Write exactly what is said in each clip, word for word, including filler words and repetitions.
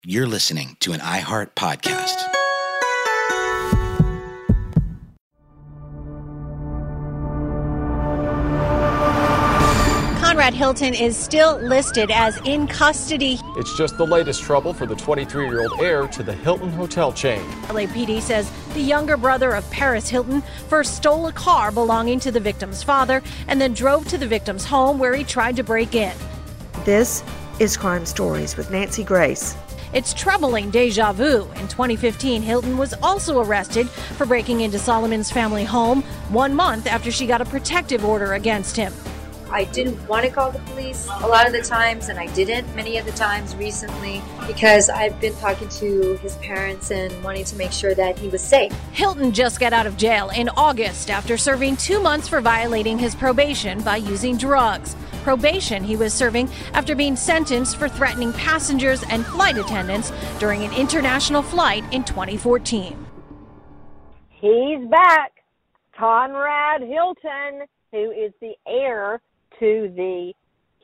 You're listening to an iHeart podcast. Conrad Hilton is still listed as in custody. It's just the latest trouble for the twenty-three-year-old heir to the Hilton hotel chain. L A P D says the younger brother of Paris Hilton first stole a car belonging to the victim's father and then drove to the victim's home where he tried to break in. This is Crime Stories with Nancy Grace. It's troubling deja vu. In twenty fifteen, Hilton was also arrested for breaking into Solomon's family home one month after she got a protective order against him. I didn't want to call the police a lot of the times, and I didn't many of the times recently because I've been talking to his parents and wanting to make sure that he was safe. Hilton just got out of jail in August after serving two months for violating his probation by using drugs. Probation he was serving after being sentenced for threatening passengers and flight attendants during an international flight in twenty fourteen. He's back. Conrad Hilton, who is the heir to the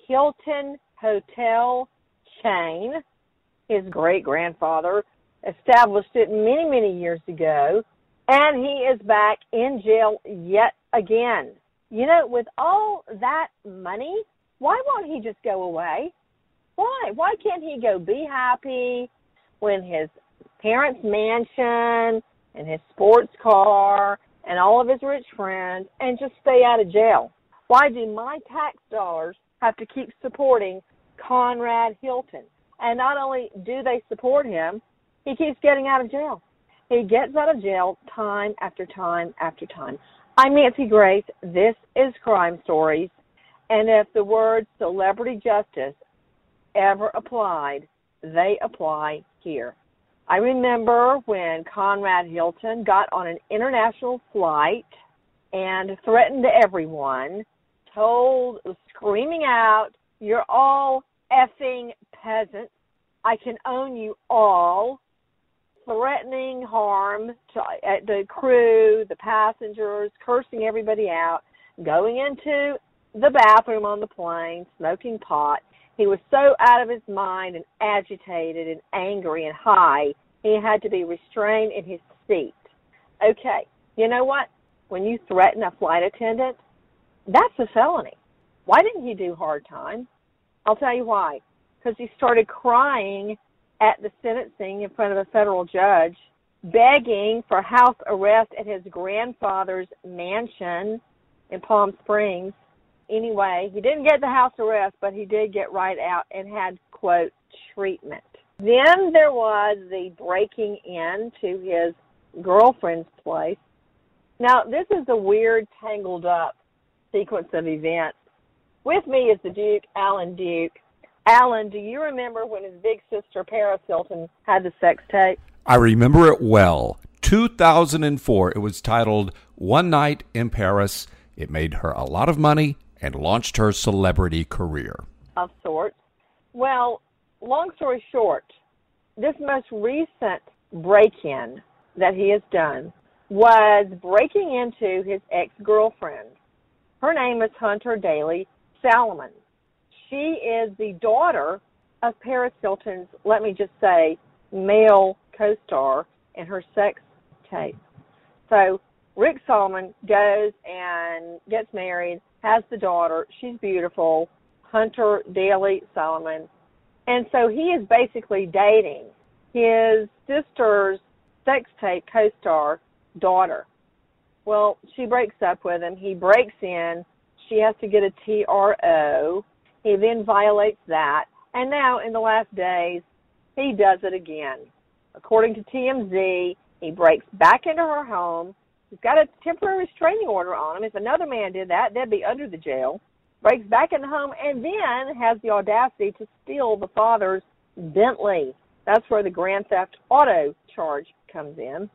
Hilton hotel chain. His great-grandfather established it many, many years ago, and he is back in jail yet again. You know, with all that money, why won't he just go away? Why? Why can't he go be happy when his parents' mansion and his sports car and all of his rich friends and just stay out of jail? Why do my tax dollars have to keep supporting Conrad Hilton? And not only do they support him, he keeps getting out of jail. He gets out of jail time after time after time. I'm Nancy Grace. This is Crime Stories. And if the word celebrity justice ever applied, they apply here. I remember when Conrad Hilton got on an international flight and threatened everyone, told, screaming out, "You're all effing peasants. I can own you all," threatening harm to uh, the crew, the passengers, cursing everybody out, going into the bathroom on the plane, smoking pot. He was so out of his mind and agitated and angry and high, he had to be restrained in his seat. Okay, you know what? When you threaten a flight attendant, that's a felony. Why didn't he do hard time? I'll tell you why. Because he started crying at the sentencing in front of a federal judge, begging for house arrest at his grandfather's mansion in Palm Springs. Anyway, he didn't get the house arrest, but he did get right out and had, quote, treatment. Then there was the breaking into his girlfriend's place. Now, this is a weird, tangled up sequence of events. With me is the Duke, Alan Duke. Alan, do you remember when his big sister, Paris Hilton, had the sex tape? I remember it well. two thousand four, it was titled One Night in Paris. It made her a lot of money and launched her celebrity career. Of sorts. Well, long story short, this most recent break-in that he has done was breaking into his ex-girlfriend. Her name is Hunter Daly Salomon. She is the daughter of Paris Hilton's, let me just say, male co-star in her sex tape. So Rick Salomon goes and gets married, has the daughter. She's beautiful, Hunter Daly Salomon. And so he is basically dating his sister's sex tape co-star daughter. Well, she breaks up with him. He breaks in. She has to get a T R O. He then violates that. And now, in the last days, he does it again. According to T M Z, he breaks back into her home. He's got a temporary restraining order on him. If another man did that, they'd be under the jail. Breaks back in the home and then has the audacity to steal the father's Bentley. That's where the grand theft auto charge comes in.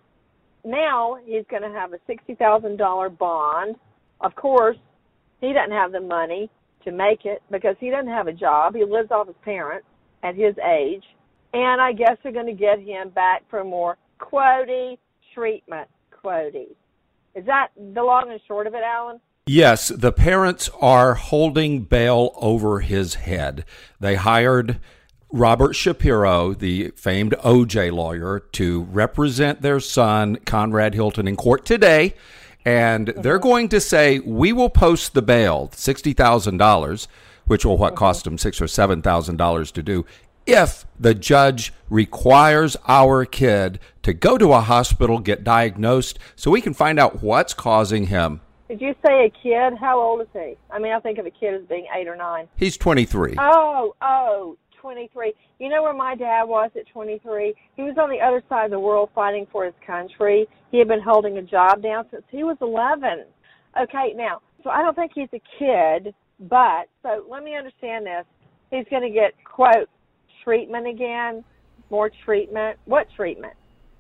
Now he's going to have a sixty thousand dollars bond. Of course, he doesn't have the money to make it because he doesn't have a job. He lives off his parents at his age. And I guess they're going to get him back for more quotey treatment. Quotey. Is that the long and short of it, Alan? Yes, the parents are holding bail over his head. They hired Robert Shapiro, the famed O J lawyer, to represent their son, Conrad Hilton, in court today. And they're going to say, we will post the bail, sixty thousand dollars, which will what cost them six thousand dollars or seven thousand dollars to do, if the judge requires our kid to go to a hospital, get diagnosed, so we can find out what's causing him. Did you say a kid? How old is he? I mean, I think of a kid as being eight or nine. He's twenty-three. Oh, oh, twenty-three. You know where my dad was at twenty-three? He was on the other side of the world fighting for his country. He had been holding a job down since he was eleven. Okay, now, so I don't think he's a kid, but, so let me understand this. He's going to get, quote, treatment again, more treatment. What treatment?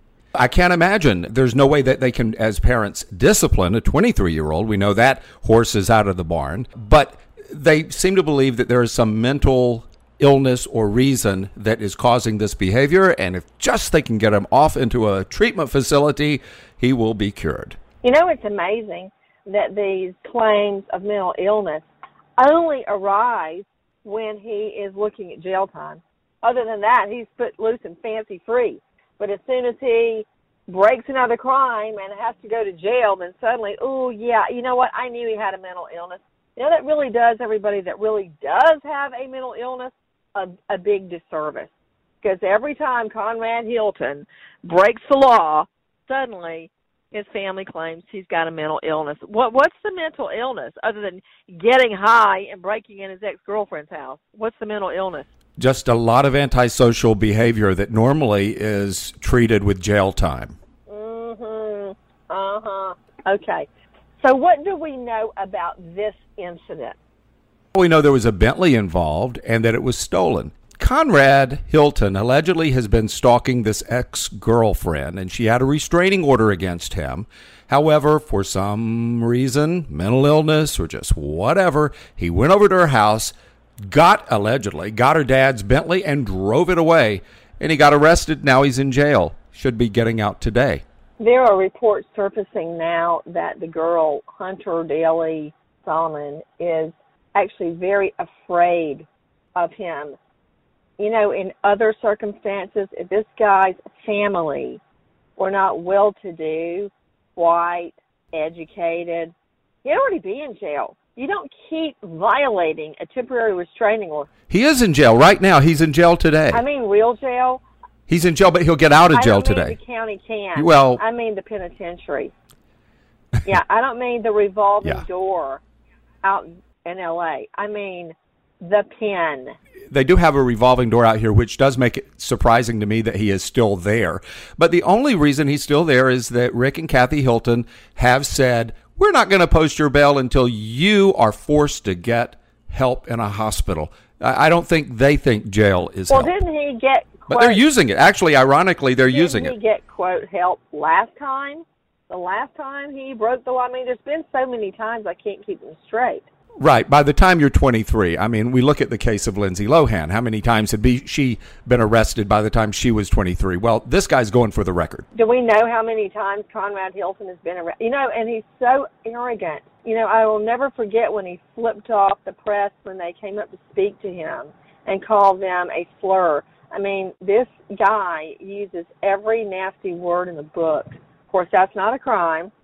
I can't imagine. There's no way that they can, as parents, discipline a twenty-three-year-old. We know that horse is out of the barn. But they seem to believe that there is some mental illness or reason that is causing this behavior, and if just they can get him off into a treatment facility, he will be cured. You know, it's amazing that these claims of mental illness only arise when he is looking at jail time. Other than that, he's put loose and fancy free. But as soon as he breaks another crime and has to go to jail, then suddenly, oh, yeah, you know what? I knew he had a mental illness. You know, that really does everybody that really does have a mental illness a, a big disservice. Because every time Conrad Hilton breaks the law, suddenly his family claims he's got a mental illness. What What's the mental illness other than getting high and breaking in his ex-girlfriend's house? What's the mental illness? Just a lot of antisocial behavior that normally is treated with jail time. Mm-hmm. Uh-huh. Okay. So what do we know about this incident? We know there was a Bentley involved and that it was stolen. Conrad Hilton allegedly has been stalking this ex-girlfriend, and she had a restraining order against him. However, for some reason, mental illness or just whatever, he went over to her house, got, allegedly, got her dad's Bentley and drove it away, and he got arrested. Now he's in jail. Should be getting out today. There are reports surfacing now that the girl, Hunter Daly Solomon, is actually very afraid of him. You know, in other circumstances, if this guy's family were not well-to-do, white, educated, he'd already be in jail. You don't keep violating a temporary restraining order. He is in jail right now. He's in jail today. I mean real jail. He's in jail, but he'll get out of jail I don't today. mean the county can. Well, I mean the penitentiary. Yeah, I don't mean the revolving yeah. door out in L A. I mean the pen. They do have a revolving door out here, which does make it surprising to me that he is still there. But the only reason he's still there is that Rick and Kathy Hilton have said, we're not going to post your bail until you are forced to get help in a hospital. I don't think they think jail is well, help. Well, didn't he get, quote, but they're using it. Actually, ironically, they're using it. Didn't he get, quote, help last time? The last time he broke the law? I mean, there's been so many times I can't keep them straight. Right. By the time you're twenty-three, I mean, we look at the case of Lindsay Lohan. How many times had be, she been arrested by the time she was twenty-three? Well, this guy's going for the record. Do we know how many times Conrad Hilton has been arrested? You know, and he's so arrogant. You know, I will never forget when he flipped off the press when they came up to speak to him and called them a slur. I mean, this guy uses every nasty word in the book. Of course, that's not a crime,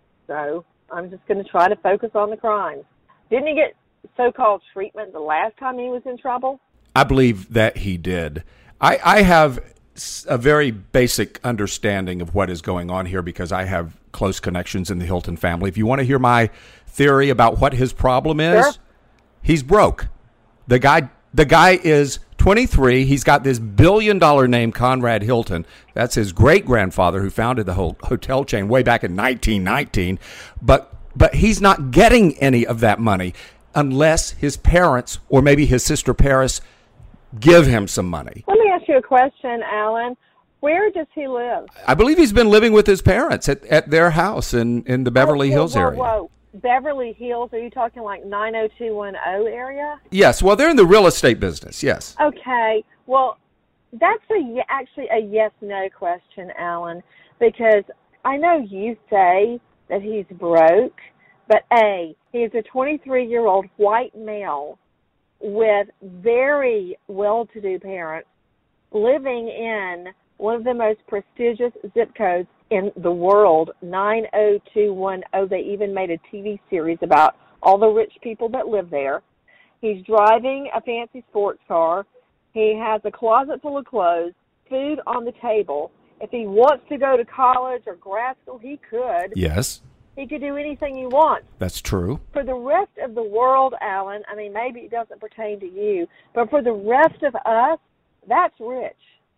so I'm just going to try to focus on the crimes. Didn't he get so-called treatment the last time he was in trouble? I believe that he did. I, I have a very basic understanding of what is going on here because I have close connections in the Hilton family. If you want to hear my theory about what his problem is, sure. He's broke. The guy, the guy is twenty-three. He's got this billion-dollar name, Conrad Hilton. That's his great-grandfather who founded the whole hotel chain way back in nineteen nineteen. But But he's not getting any of that money unless his parents or maybe his sister Paris give him some money. Let me ask you a question, Alan. Where does he live? I believe he's been living with his parents at, at their house in, in the Beverly whoa, Hills whoa, area. Whoa. Beverly Hills, are you talking like nine oh two one oh area? Yes, well, they're in the real estate business, yes. Okay, well, that's a, actually a yes-no question, Alan, because I know you say that he's broke, but A, he is a twenty-three-year-old white male with very well-to-do parents living in one of the most prestigious zip codes in the world, nine oh two one oh. They even made a T V series about all the rich people that live there. He's driving a fancy sports car. He has a closet full of clothes, food on the table. If he wants to go to college or grad school, he could. Yes. He could do anything he wants. That's true. For the rest of the world, Alan, I mean, maybe it doesn't pertain to you, but for the rest of us, that's rich,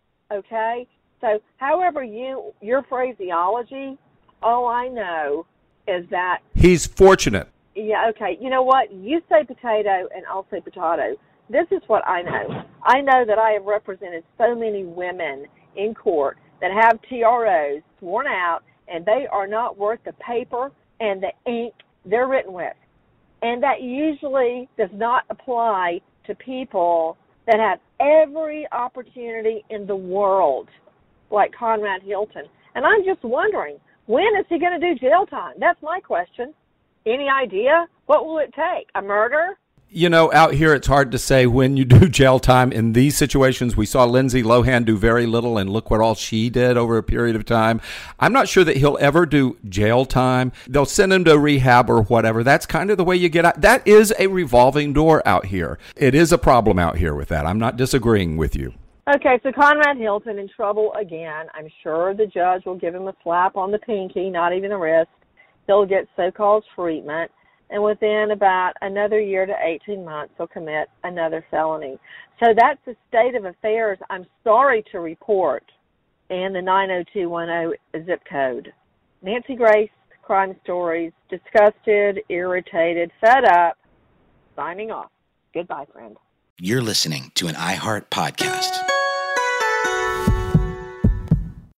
okay? So however you, your phraseology, all I know is that... He's fortunate. Yeah, okay. You know what? You say potato and I'll say potato. This is what I know. I know that I have represented so many women in court that have T R Os sworn out, and they are not worth the paper and the ink they're written with. And that usually does not apply to people that have every opportunity in the world, like Conrad Hilton. And I'm just wondering, when is he going to do jail time? That's my question. Any idea? What will it take? A murder? You know, out here, it's hard to say when you do jail time in these situations. We saw Lindsay Lohan do very little, and look what all she did over a period of time. I'm not sure that he'll ever do jail time. They'll send him to rehab or whatever. That's kind of the way you get out. That is a revolving door out here. It is a problem out here with that. I'm not disagreeing with you. Okay, so Conrad Hilton in trouble again. I'm sure the judge will give him a slap on the pinky, not even a wrist. He'll get so-called treatment. And within about another year to eighteen months, he'll commit another felony. So that's the state of affairs, I'm sorry to report, in the nine oh two one oh zip code. Nancy Grace, Crime Stories, disgusted, irritated, fed up, signing off. Goodbye, friend. You're listening to an iHeart podcast.